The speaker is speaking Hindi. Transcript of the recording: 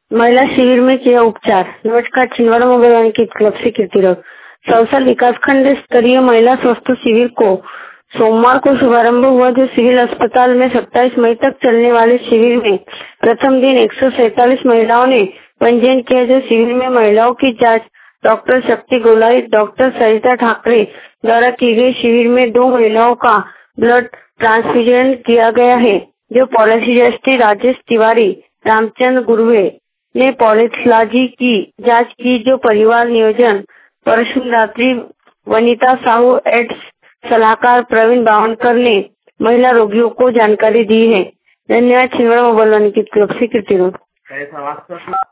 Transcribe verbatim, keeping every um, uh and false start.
महिला शिविर में किया उपचार। नमस्कार, छिंदवाड़ा मोबाइल वानिकी क्लब से कीर्ति रोड। सौसर विकासखंड स्तरीय महिला स्वास्थ्य शिविर को सोमवार को शुभारंभ हुआ, जो सिविल अस्पताल में सत्ताईस मई तक चलने वाले शिविर में प्रथम दिन एक सौ सैतालीस महिलाओं ने पंजीयन किया। जो शिविर में महिलाओं की जांच डॉक्टर शक्ति गोलाई, डॉक्टर सरिता ठाकरे द्वारा की गई। शिविर में दो महिलाओं का ब्लड ट्रांसफ्यूजन किया गया है, जो पॉलिसी राजेश तिवारी, रामचंद्र गुरुवे ने पॉलिथीलाजी की जांच की, जो परिवार नियोजन परशुरात्रि वनिता साहू, एड्स सलाहकार प्रवीण बावनकर ने महिला रोगियों को जानकारी दी है। धन्यवाद। छिंदवाड़ा मोबाइल वानिकी क्लब से कीर्ति रोड।